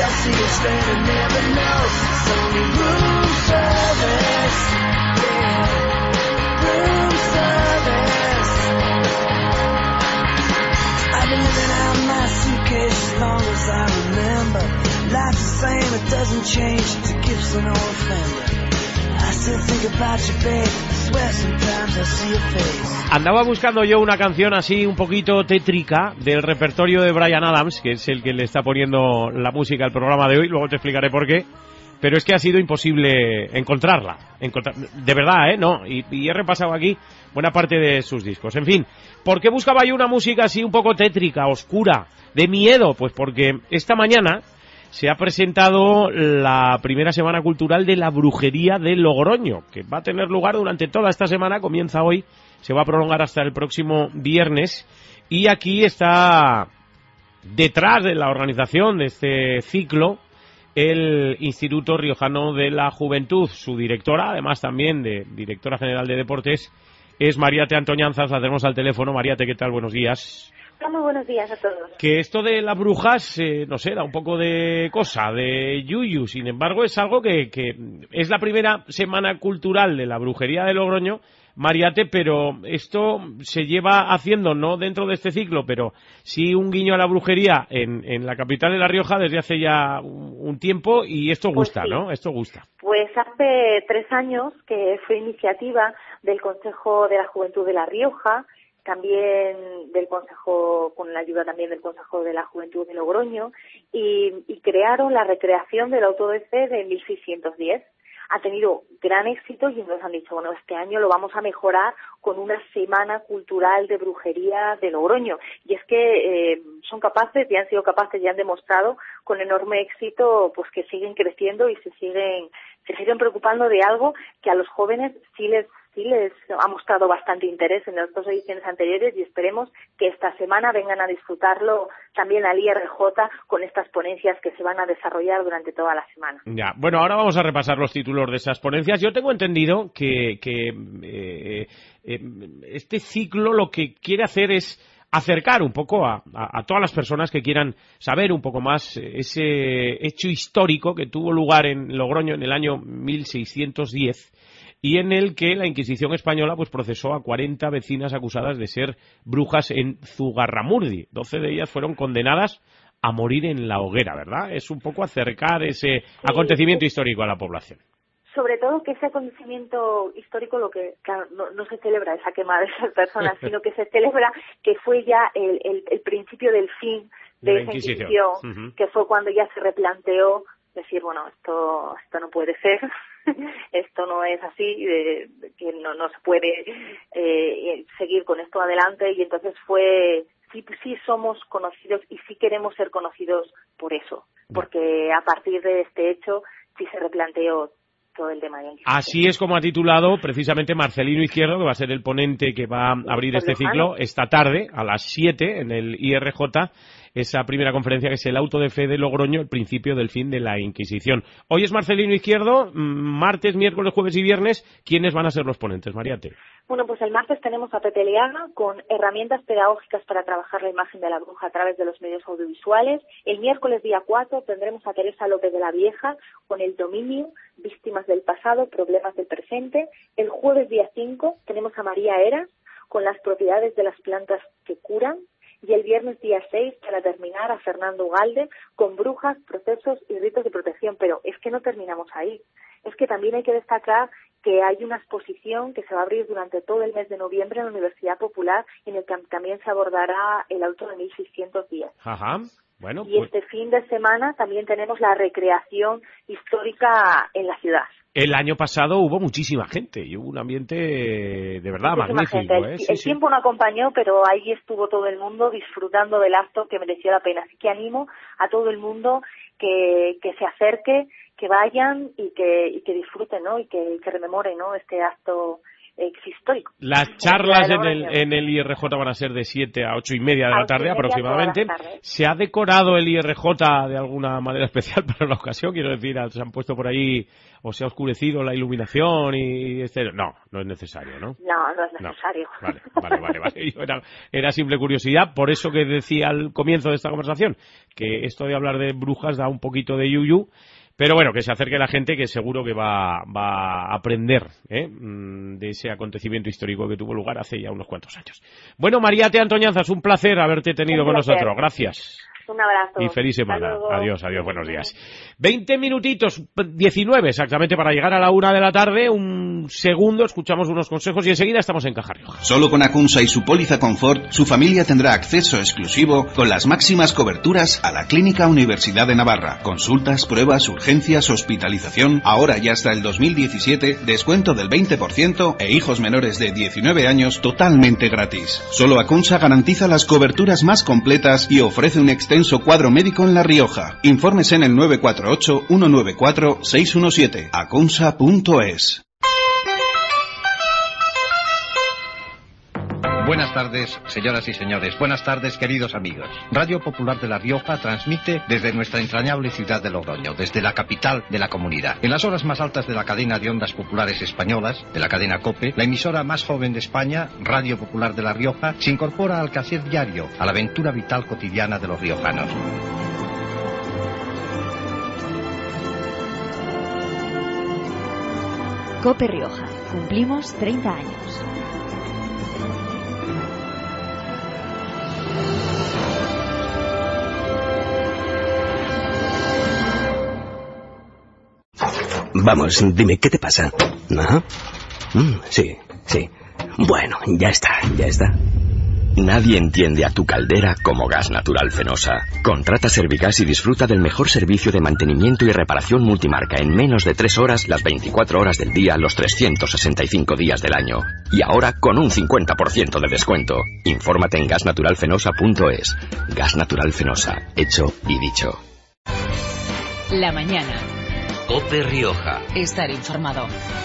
see you standing there, but no, it's only room service. Yeah, room service. I've been living out my suitcase as long as I remember. Life's the same, it doesn't change. It's a Gibson or a Fender. I still think about you, babe. I swear sometimes I see your face. Andaba buscando yo una canción así un poquito tétrica del repertorio de Bryan Adams, que es el que le está poniendo la música al programa de hoy, luego te explicaré por qué, pero es que ha sido imposible encontrarla, encontrar, de verdad, ¿eh? No, y, y he repasado aquí buena parte de sus discos. En fin, ¿por qué buscaba yo una música así un poco tétrica, oscura, de miedo? Pues porque esta mañana se ha presentado la primera semana cultural de la brujería de Logroño, que va a tener lugar durante toda esta semana, comienza hoy, se va a prolongar hasta el próximo viernes, y aquí está detrás de la organización de este ciclo el Instituto Riojano de la Juventud. Su directora, además también de directora general de deportes, es Mariate Antoñanzas. La tenemos al teléfono. Mariate, ¿qué tal? Buenos días. Muy buenos días a todos. Que esto de las brujas, eh, no sé, da un poco de cosa, de yuyu. Sin embargo, es algo que, que es la primera semana cultural de la brujería de Logroño, Mariate, pero esto se lleva haciendo, no dentro de este ciclo, pero sí un guiño a la brujería en, en la capital de La Rioja desde hace ya un, un tiempo, y esto gusta, pues sí. ¿no? Esto gusta. Pues hace tres años que fue iniciativa del Consejo de la Juventud de La Rioja, también del Consejo, con la ayuda también del Consejo de la Juventud de Logroño, y, y crearon la recreación del auto de fe de mil seiscientos diez. Ha tenido gran éxito y nos han dicho, bueno, este año lo vamos a mejorar con una semana cultural de brujería de Logroño. Y es que eh, son capaces, y han sido capaces, y han demostrado con enorme éxito, pues que siguen creciendo y se siguen, se siguen preocupando de algo que a los jóvenes sí les sí les ha mostrado bastante interés en las dos ediciones anteriores, y esperemos que esta semana vengan a disfrutarlo también al I R J con estas ponencias que se van a desarrollar durante toda la semana. Ya, bueno, ahora vamos a repasar los títulos de esas ponencias. Yo tengo entendido que, que eh, eh, este ciclo lo que quiere hacer es acercar un poco a, a, a todas las personas que quieran saber un poco más ese hecho histórico que tuvo lugar en Logroño en el año mil seiscientos diez, y en el que la Inquisición española pues procesó a cuarenta vecinas acusadas de ser brujas en Zugarramurdi. doce de ellas fueron condenadas a morir en la hoguera, ¿verdad? Es un poco acercar ese sí, acontecimiento sí. histórico a la población. Sobre todo que ese acontecimiento histórico, lo que claro, no, no se celebra esa quema de esas personas, sino que se celebra que fue ya el, el, el principio del fin de, de esa Inquisición, Inquisición uh-huh. que fue cuando ya se replanteó decir, bueno, esto esto no puede ser, esto no es así, eh, que no, no se puede eh, seguir con esto adelante, y entonces fue, sí, sí somos conocidos y sí queremos ser conocidos por eso, porque a partir de este hecho sí se replanteó todo el tema de Inquisición. Así es como ha titulado precisamente Marcelino Izquierdo, que va a ser el ponente que va a abrir este ciclo esta tarde a las siete en el I R J, esa primera conferencia que es el auto de fe de Logroño, el principio del fin de la Inquisición. Hoy es Marcelino Izquierdo, martes, miércoles, jueves y viernes. ¿Quiénes van a ser los ponentes, Mariate? Bueno, pues el martes tenemos a Pepe Leaga con herramientas pedagógicas para trabajar la imagen de la bruja a través de los medios audiovisuales. El miércoles día cuatro tendremos a Teresa López de la Vieja con el dominio, víctimas del pasado, problemas del presente. El jueves día cinco tenemos a María Eras con las propiedades de las plantas que curan. Y el viernes día seis, para terminar, a Fernando Ugalde con brujas, procesos y ritos de protección. Pero es que no terminamos ahí. Es que también hay que destacar que hay una exposición que se va a abrir durante todo el mes de noviembre en la Universidad Popular, en el que también se abordará el auto de mil seiscientos diez. Ajá. Bueno, y pues este fin de semana también tenemos la recreación histórica en la ciudad. El año pasado hubo muchísima gente y hubo un ambiente de verdad muchísima magnífico. Gente. El, ¿eh? Sí, el sí. tiempo no acompañó, pero ahí estuvo todo el mundo disfrutando del acto, que mereció la pena. Así que animo a todo el mundo que, que se acerque, que vayan y que, y que disfruten, ¿no? Y que, que rememoren, ¿no? Este acto histórico. Las charlas en el, en el I R J van a ser de siete a ocho y media de la tarde aproximadamente. ¿Se ha decorado el I R J de alguna manera especial para la ocasión? Quiero decir, ¿se han puesto por ahí o se ha oscurecido la iluminación y este? No, no es necesario, ¿no? No, no es necesario. No. Vale, vale, vale. vale. Yo era, era simple curiosidad, por eso que decía al comienzo de esta conversación que esto de hablar de brujas da un poquito de yuyu. Pero bueno, que se acerque la gente, que seguro que va, va a aprender ¿eh? de ese acontecimiento histórico que tuvo lugar hace ya unos cuantos años. Bueno, María T. Antoñanzas, un placer haberte tenido con nosotros. Gracias. Un abrazo. Y feliz semana. Adiós, adiós, buenos días. Veinte minutitos, diecinueve exactamente para llegar a la una de la tarde. Un segundo, escuchamos unos consejos y enseguida estamos en Caja Rioja. Solo con Acunsa y su póliza Confort, su familia tendrá acceso exclusivo con las máximas coberturas a la Clínica Universidad de Navarra. Consultas, pruebas, urgencias, hospitalización. Ahora y hasta el dos mil diecisiete, descuento del veinte por ciento e hijos menores de diecinueve años totalmente gratis. Solo Acunsa garantiza las coberturas más completas y ofrece un extenso cuadro médico en La Rioja. Informes en el nueve cuatro ocho, uno nueve cuatro, seis uno siete. acunsa punto es. Buenas tardes, señoras y señores. Buenas tardes, queridos amigos. Radio Popular de La Rioja transmite desde nuestra entrañable ciudad de Logroño, desde la capital de la comunidad. En las horas más altas de la cadena de ondas populares españolas, de la cadena COPE, la emisora más joven de España, Radio Popular de La Rioja, se incorpora al quehacer diario, a la aventura vital cotidiana de los riojanos. COPE Rioja. Cumplimos treinta años. Vamos, dime, ¿qué te pasa? ¿Ah? Mm, sí, sí. Bueno, ya está, ya está. Nadie entiende a tu caldera como Gas Natural Fenosa. Contrata Servigas y disfruta del mejor servicio de mantenimiento y reparación multimarca en menos de tres horas, las veinticuatro horas del día, los trescientos sesenta y cinco días del año. Y ahora con un cincuenta por ciento de descuento. Infórmate en gas natural fenosa punto es. Gas Natural Fenosa, hecho y dicho. La mañana. COPE Rioja. Estar informado.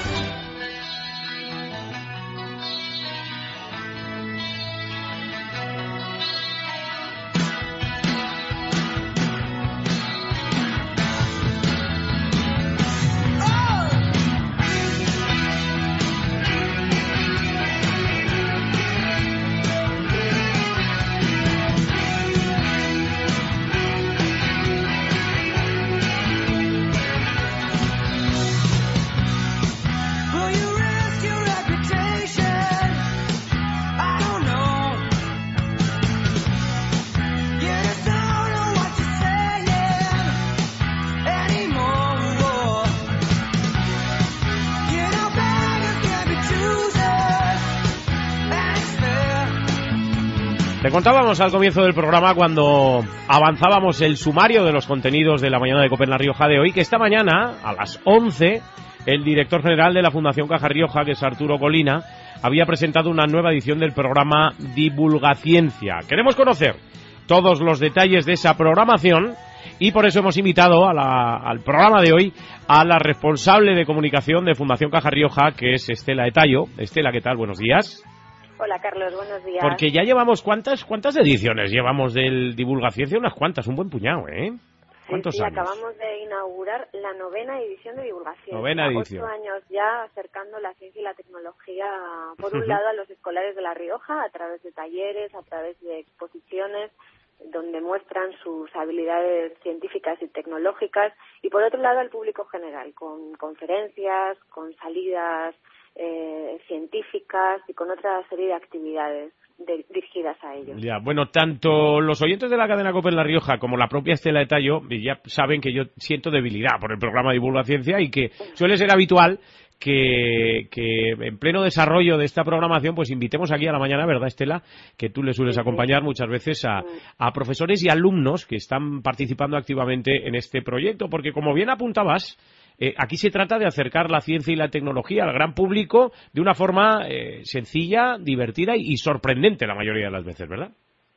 Te contábamos al comienzo del programa, cuando avanzábamos el sumario de los contenidos de la mañana de COPE en La Rioja de hoy, que esta mañana, a las once, el director general de la Fundación Caja Rioja, que es Arturo Colina, había presentado una nueva edición del programa Divulgaciencia. Queremos conocer todos los detalles de esa programación y por eso hemos invitado a la, al programa de hoy a la responsable de comunicación de Fundación Caja Rioja, que es Estela Etayo. Estela, ¿qué tal? Buenos días. Hola, Carlos, buenos días. Porque ya llevamos, ¿cuántas cuántas ediciones llevamos del Divulgaciencia? Unas cuantas, un buen puñado, ¿eh? ¿Cuántos sí, sí, años? acabamos de inaugurar la novena edición de Divulgación. Novena edición. Ocho años ya acercando la ciencia y la tecnología, por un Uh-huh. lado, a los escolares de La Rioja, a través de talleres, a través de exposiciones, donde muestran sus habilidades científicas y tecnológicas, y por otro lado al público general, con conferencias, con salidas eh, científicas y con otra serie de actividades de, dirigidas a ellos. Ya, bueno, tanto los oyentes de la cadena COPE en La Rioja como la propia Estela Etayo ya saben que yo siento debilidad por el programa Divulgaciencia y que suele ser habitual que, que en pleno desarrollo de esta programación pues invitemos aquí a la mañana, ¿verdad, Estela? Que tú le sueles Sí, sí. acompañar muchas veces a, a profesores y alumnos que están participando activamente en este proyecto, porque como bien apuntabas, Eh, aquí se trata de acercar la ciencia y la tecnología al gran público de una forma eh, sencilla, divertida y, y sorprendente la mayoría de las veces, ¿verdad?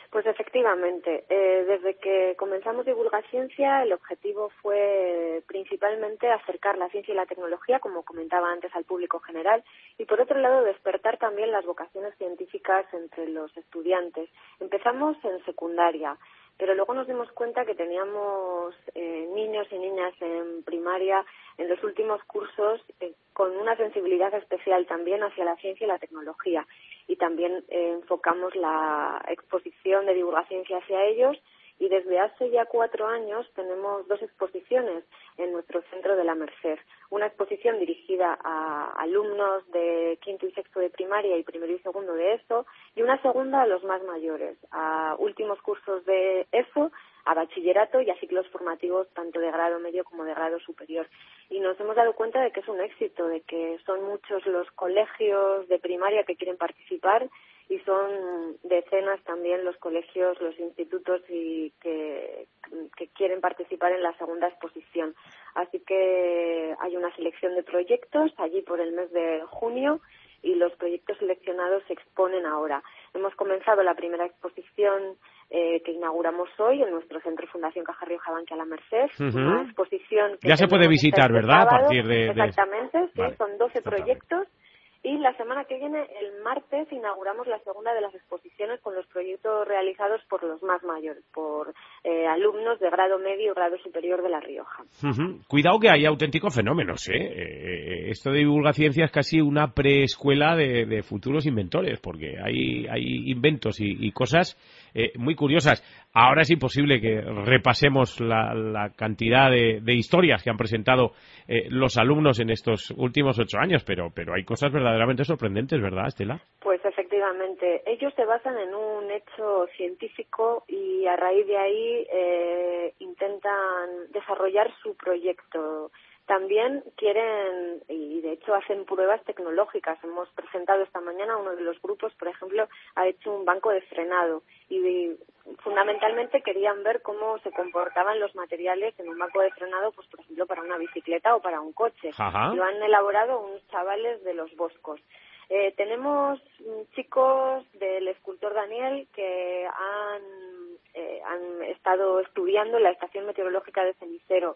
Pues efectivamente, eh, desde que comenzamos Divulga Ciencia, el objetivo fue principalmente acercar la ciencia y la tecnología, como comentaba antes, al público general, y por otro lado despertar también las vocaciones científicas entre los estudiantes. Empezamos en secundaria, pero luego nos dimos cuenta que teníamos eh, niños y niñas en primaria en los últimos cursos eh, con una sensibilidad especial también hacia la ciencia y la tecnología. Y también eh, enfocamos la exposición de Divulga Ciencia hacia ellos, y desde hace ya cuatro años tenemos dos exposiciones en nuestro centro de la Merced. Una exposición dirigida a alumnos de quinto y sexto de primaria y primero y segundo de ESO, y una segunda a los más mayores, a últimos cursos de ESO, a bachillerato y a ciclos formativos tanto de grado medio como de grado superior. Y nos hemos dado cuenta de que es un éxito, de que son muchos los colegios de primaria que quieren participar, y son decenas también los colegios, los institutos y que, que quieren participar en la segunda exposición. Así que hay una selección de proyectos allí por el mes de junio, y los proyectos seleccionados se exponen ahora. Hemos comenzado la primera exposición eh, que inauguramos hoy en nuestro Centro Fundación Caja Rioja Bankia La Merced. Uh-huh. Una exposición que ya se puede visitar, este ¿verdad? Sábado. A partir de... Exactamente, sí, vale. Son doce proyectos. Y la semana que viene, el martes, inauguramos la segunda de las exposiciones con los proyectos realizados por los más mayores, por eh, alumnos de grado medio y grado superior de La Rioja. Uh-huh. Cuidado que hay auténticos fenómenos, ¿eh? Eh, esto de Divulga Ciencia es casi una preescuela de, de futuros inventores, porque hay, hay inventos y, y cosas eh, muy curiosas. Ahora es imposible que repasemos la, la cantidad de, de historias que han presentado eh, los alumnos en estos últimos ocho años, pero, pero hay cosas verdaderamente sorprendentes, ¿verdad, Estela? Pues efectivamente, ellos se basan en un hecho científico y a raíz de ahí eh, intentan desarrollar su proyecto. También quieren, y de hecho hacen pruebas tecnológicas. Hemos presentado esta mañana, uno de los grupos, por ejemplo, ha hecho un banco de frenado, y fundamentalmente querían ver cómo se comportaban los materiales en un banco de frenado, pues por ejemplo para una bicicleta o para un coche. Ajá. Y lo han elaborado unos chavales de Los Boscos. Eh, tenemos chicos del escultor Daniel que han, eh, han estado estudiando en la estación meteorológica de Cenicero.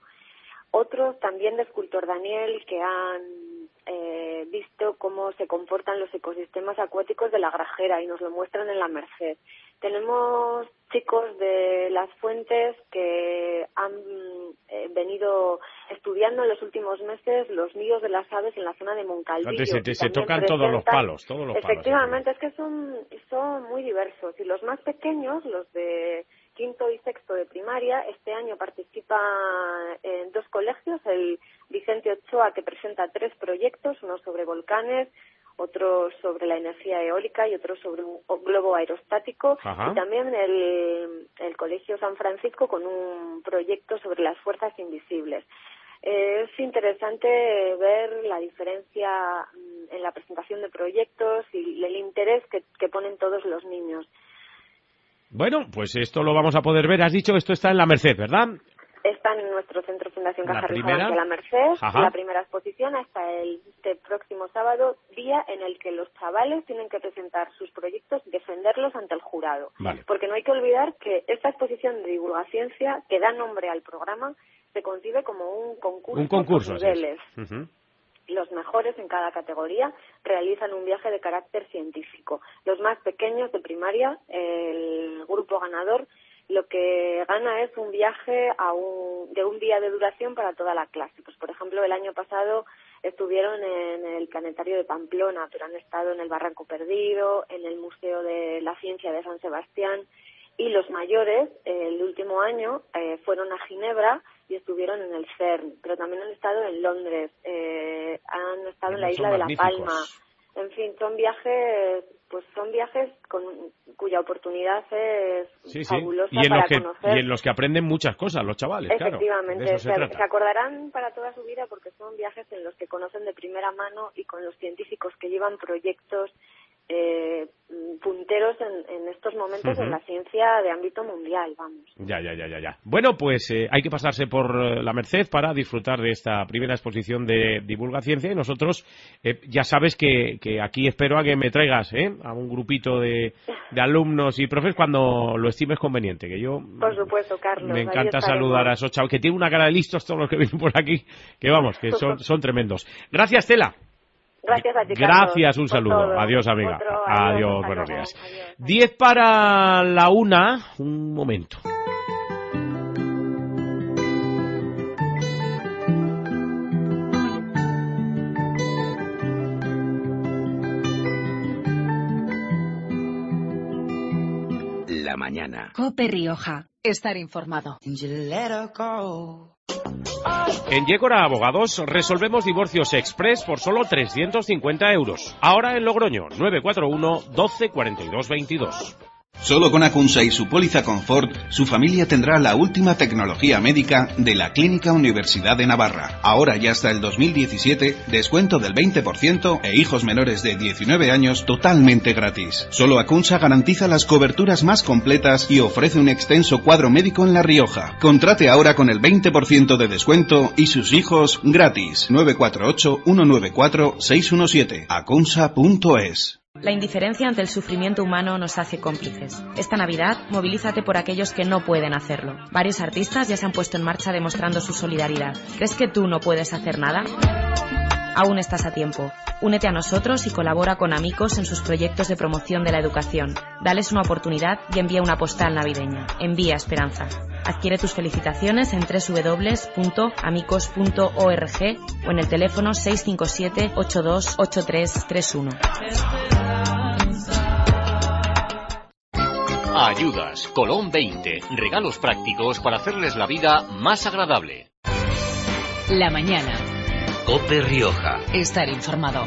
Otros también de escultor Daniel que han eh, visto cómo se comportan los ecosistemas acuáticos de La Grajera y nos lo muestran en La Merced. Tenemos chicos de Las Fuentes que han eh, venido estudiando en los últimos meses los nidos de las aves en la zona de Moncaldillo. Se, te, se tocan presentan, todos los palos, todos los efectivamente, palos. Es que son, son muy diversos. Y los más pequeños, los de quinto y sexto de primaria, este año participa en dos colegios, el Vicente Ochoa, que presenta tres proyectos, uno sobre volcanes, otro sobre la energía eólica y otro sobre un globo aerostático. Ajá. Y también el, el Colegio San Francisco con un proyecto sobre las fuerzas invisibles. Es interesante ver la diferencia en la presentación de proyectos y el interés que, que ponen todos los niños. Bueno, pues esto lo vamos a poder ver. Has dicho que esto está en La Merced, ¿verdad? Están en nuestro Centro Fundación Caja Rioja Bankia La Merced, Ajá. La primera exposición hasta el este próximo sábado, día en el que los chavales tienen que presentar sus proyectos, defenderlos ante el jurado. Vale. Porque no hay que olvidar que esta exposición de Divulga Ciencia, que da nombre al programa, se concibe como un concurso, un concurso por niveles. Sí. Uh-huh. Los mejores en cada categoría realizan un viaje de carácter científico. Los más pequeños de primaria, el grupo ganador, lo que gana es un viaje a un, de un día de duración para toda la clase. Pues, por ejemplo, el año pasado estuvieron en el Planetario de Pamplona, pero han estado en el Barranco Perdido, en el Museo de la Ciencia de San Sebastián. Y los mayores, eh, el último año, eh, fueron a Ginebra y estuvieron en el CERN, pero también han estado en Londres, eh, han estado en la isla de La Palma. En fin, son viajes, pues son viajes con, cuya oportunidad es sí, sí. fabulosa y en para los que, conocer. Y en los que aprenden muchas cosas los chavales, efectivamente, claro. Se, se, se acordarán para toda su vida porque son viajes en los que conocen de primera mano y con los científicos que llevan proyectos eh, punteros en, en estos momentos uh-huh. en la ciencia de ámbito mundial, vamos. Ya, ya, ya, ya, ya. Bueno, pues eh, hay que pasarse por eh, la Merced para disfrutar de esta primera exposición de Divulga Ciencia y nosotros, eh, ya sabes que, que aquí espero a que me traigas ¿eh? a un grupito de, de alumnos y profes cuando lo estimes conveniente, que yo... Por supuesto, Carlos. Me encanta saludar a esos chavos, que tienen una cara de listos todos los que vienen por aquí, que vamos, que son, son tremendos. Gracias, Tela. Gracias a ti, Carlos. Gracias, un saludo. Todo. Adiós, amiga. Otro, adiós, adiós, buenos adiós, días. adiós. Diez para la una. Un momento. La mañana. COPE Rioja. Estar informado. En Yécora Abogados resolvemos divorcios express por solo trescientos cincuenta euros. Ahora en Logroño, nueve cuatro uno, doce, cuarenta y dos, veintidós. Solo con Acunsa y su póliza Confort, su familia tendrá la última tecnología médica de la Clínica Universidad de Navarra. Ahora y hasta el dos mil diecisiete, descuento del veinte por ciento e hijos menores de diecinueve años totalmente gratis. Solo Acunsa garantiza las coberturas más completas y ofrece un extenso cuadro médico en La Rioja. Contrate ahora con el veinte por ciento de descuento y sus hijos gratis. nueve cuatro ocho, uno nueve cuatro, seis uno siete. acunsa punto es. La indiferencia ante el sufrimiento humano nos hace cómplices. Esta Navidad, movilízate por aquellos que no pueden hacerlo. Varios artistas ya se han puesto en marcha demostrando su solidaridad. ¿Crees que tú no puedes hacer nada? Aún estás a tiempo. Únete a nosotros y colabora con Amicos en sus proyectos de promoción de la educación. Dales una oportunidad y envía una postal navideña. Envía esperanza. Adquiere tus felicitaciones en doble u doble u doble u punto amicos punto org o en el teléfono seis cinco siete, ocho dos ocho tres tres uno. Ayudas, Colón veinte. Regalos prácticos para hacerles la vida más agradable. La mañana. COPE Rioja. Estar informado.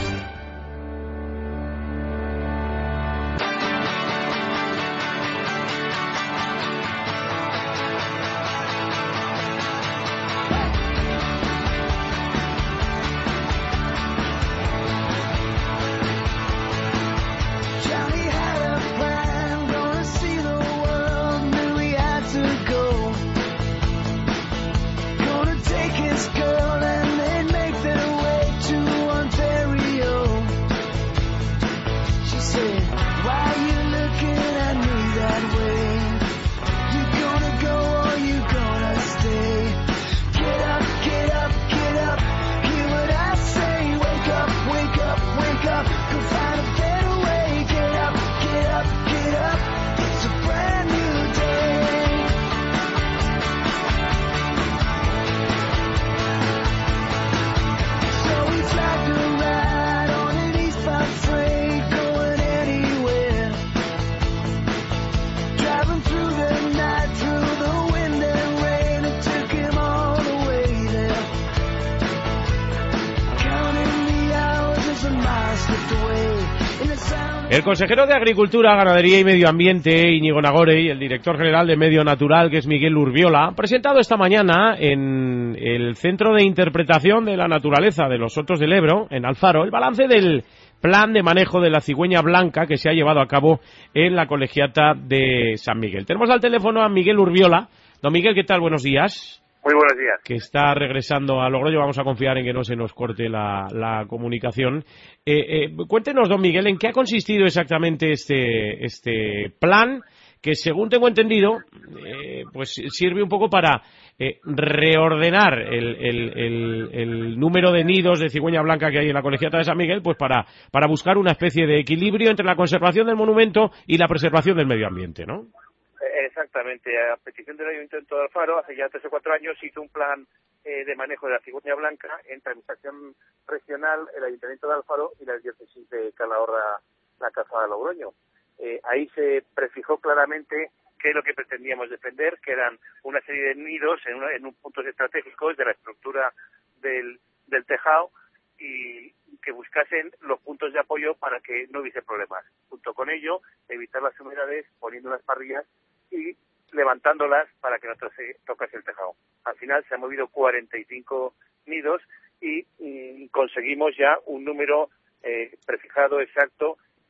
El consejero de Agricultura, Ganadería y Medio Ambiente, Íñigo Nagore, y el director general de Medio Natural, que es Miguel Urbiola, han presentado esta mañana en el Centro de Interpretación de la Naturaleza de los Sotos del Ebro, en Alfaro, el balance del plan de manejo de la cigüeña blanca que se ha llevado a cabo en la colegiata de San Miguel. Tenemos al teléfono a Miguel Urbiola. Don Miguel, ¿qué tal? Buenos días. Muy buenos días. Que está regresando a Logroño, vamos a confiar en que no se nos corte la, la comunicación. Eh, eh, cuéntenos, don Miguel, ¿en qué ha consistido exactamente este, este plan que, según tengo entendido, eh, pues sirve un poco para eh, reordenar el, el, el, el número de nidos de cigüeña blanca que hay en la colegiata de San Miguel, pues para, para buscar una especie de equilibrio entre la conservación del monumento y la preservación del medio ambiente, ¿no? Exactamente, a petición del Ayuntamiento de Alfaro, hace ya tres o cuatro años hizo un plan eh, de manejo de la cigüeña blanca en tramitación regional el Ayuntamiento de Alfaro y la diócesis de Calahorra, la Calzada de Logroño. Eh, ahí se prefijó claramente qué es lo que pretendíamos defender, que eran una serie de nidos en, una, en un puntos estratégicos de la estructura del, del tejado y que buscasen los puntos de apoyo para que no hubiese problemas. Junto con ello, evitar las humedades poniendo unas parrillas y levantándolas para que no tocase el tejado. Al final se han movido cuarenta y cinco nidos y, y conseguimos ya un número eh, prefijado exacto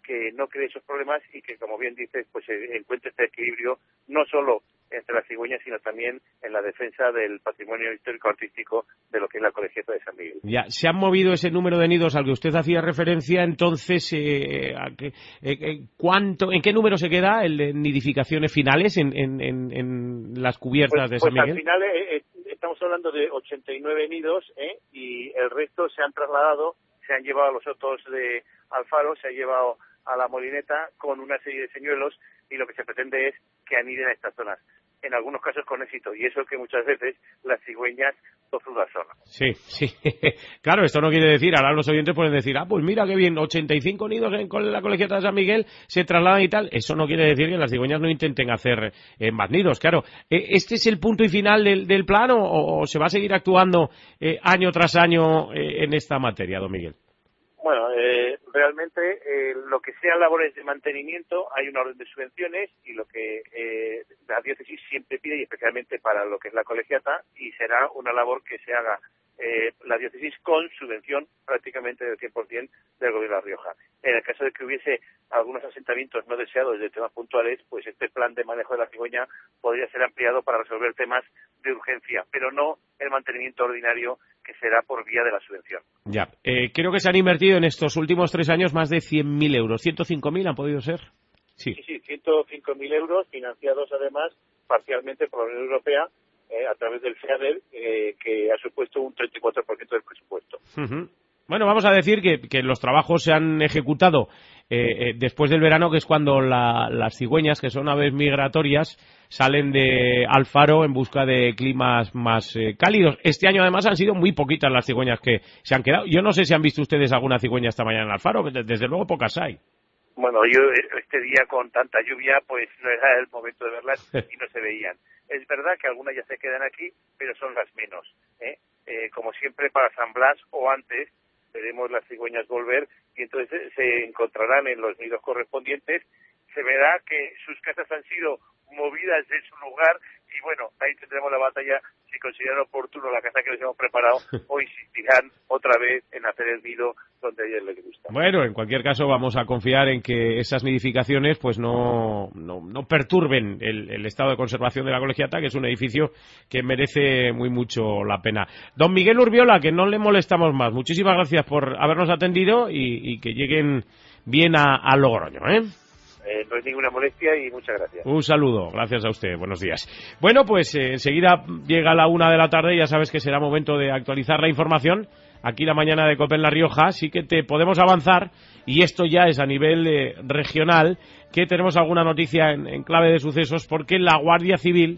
que no cree esos problemas y que, como bien dices, pues eh, encuentre este equilibrio no solo entre las cigüeñas, sino también en la defensa del patrimonio histórico-artístico de lo que es la Colegiata de San Miguel. Ya, se han movido ese número de nidos al que usted hacía referencia, entonces, eh, ¿a qué, eh, ¿cuánto, ¿en qué número se queda el de nidificaciones finales en, en, en, en las cubiertas pues, de San pues Miguel? Al final eh, eh, estamos hablando de ochenta y nueve nidos ¿eh? y el resto se han trasladado, se han llevado a los otros de Alfaro, se ha llevado a la Molineta con una serie de señuelos y lo que se pretende es que aniden a estas zonas. En algunos casos con éxito, y eso que muchas veces las cigüeñas tozudas son. Sí, sí. Claro, esto no quiere decir, ahora los oyentes pueden decir, ah, pues mira qué bien, ochenta y cinco nidos en la Colegiata de San Miguel se trasladan y tal. Eso no quiere decir que las cigüeñas no intenten hacer eh, más nidos, claro. ¿Este es el punto y final del, del plan o, o se va a seguir actuando eh, año tras año eh, en esta materia, don Miguel? Bueno, eh, realmente eh, lo que sean labores de mantenimiento, hay una orden de subvenciones y lo que eh, la diócesis siempre pide, y especialmente para lo que es la colegiata, y será una labor que se haga eh, la diócesis con subvención prácticamente del cien por ciento del Gobierno de La Rioja. En el caso de que hubiese algunos asentamientos no deseados de temas puntuales, pues este plan de manejo de la cigüeña podría ser ampliado para resolver temas de urgencia, pero no el mantenimiento ordinario, que será por vía de la subvención. Ya, eh, creo que se han invertido en estos últimos tres años más de cien mil euros. ¿ciento cinco mil han podido ser? Sí, sí, sí ciento cinco mil euros, financiados además parcialmente por la Unión Europea eh, a través del FEADER, eh, que ha supuesto un treinta y cuatro por ciento del presupuesto. Uh-huh. Bueno, vamos a decir que, que los trabajos se han ejecutado eh, eh, después del verano, que es cuando la, las cigüeñas, que son aves migratorias, salen de Alfaro en busca de climas más eh, cálidos. Este año, además, han sido muy poquitas las cigüeñas que se han quedado. Yo no sé si han visto ustedes alguna cigüeña esta mañana en Alfaro, desde luego pocas hay. Bueno, yo este día con tanta lluvia, pues no era el momento de verlas y no se veían. Es verdad que algunas ya se quedan aquí, pero son las menos. ¿eh? Eh, como siempre, para San Blas o antes, veremos las cigüeñas volver y entonces se encontrarán en los nidos correspondientes. Se verá que sus casas han sido movidas de su lugar y bueno, ahí tendremos la batalla. Si consideran oportuno la casa que les hemos preparado, o insistirán otra vez en hacer el nido donde a ellos les gusta. Bueno, en cualquier caso vamos a confiar en que esas nidificaciones pues no, no, no perturben el, el estado de conservación de la colegiata, que es un edificio que merece muy mucho la pena. Don Miguel Urbiola, que no le molestamos más, muchísimas gracias por habernos atendido y, y que lleguen bien a, a Logroño, ¿eh? Eh, no es ninguna molestia y muchas gracias. Un saludo, gracias a usted, buenos días. Bueno, pues eh, enseguida llega la una de la tarde y ya sabes que será momento de actualizar la información. Aquí la mañana de COPE en La Rioja, así que te podemos avanzar, y esto ya es a nivel eh, regional, que tenemos alguna noticia en, en clave de sucesos, porque la Guardia Civil,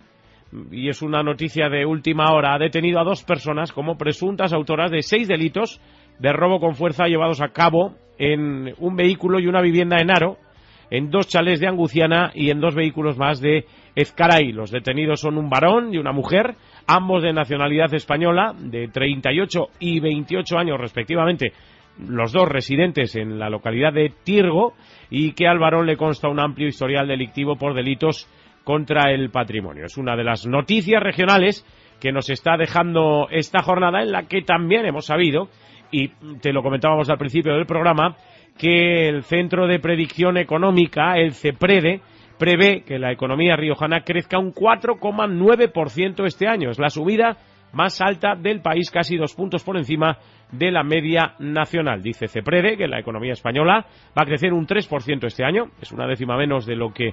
y es una noticia de última hora, ha detenido a dos personas como presuntas autoras de seis delitos de robo con fuerza llevados a cabo en un vehículo y una vivienda en Haro, en dos chalés de Anguciana y en dos vehículos más de Ezcaray. Los detenidos son un varón y una mujer, ambos de nacionalidad española, de treinta y ocho y veintiocho años respectivamente, los dos residentes en la localidad de Tirgo, y que al varón le consta un amplio historial delictivo por delitos contra el patrimonio. Es una de las noticias regionales que nos está dejando esta jornada, en la que también hemos sabido, y te lo comentábamos al principio del programa, que el Centro de Predicción Económica, el CEPREDE, prevé que la economía riojana crezca un cuatro coma nueve por ciento este año. Es la subida más alta del país, casi dos puntos por encima de la media nacional. Dice CEPREDE que la economía española va a crecer un tres por ciento este año, es una décima menos de lo que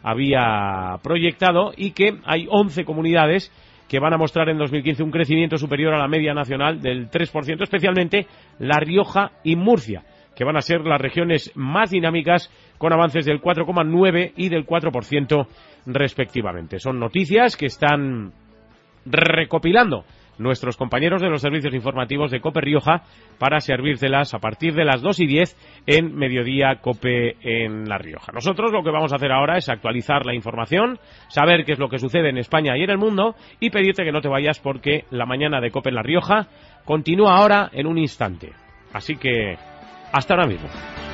había proyectado, y que hay once comunidades que van a mostrar en dos mil quince un crecimiento superior a la media nacional del tres por ciento, especialmente La Rioja y Murcia, que van a ser las regiones más dinámicas, con avances del cuatro coma nueve y del cuatro por ciento respectivamente. Son noticias que están recopilando nuestros compañeros de los servicios informativos de COPE Rioja para servírtelas a partir de las dos y diez en Mediodía COPE en La Rioja. Nosotros lo que vamos a hacer ahora es actualizar la información, saber qué es lo que sucede en España y en el mundo, y pedirte que no te vayas, porque la mañana de COPE en La Rioja continúa ahora en un instante. Así que hasta ahora mismo.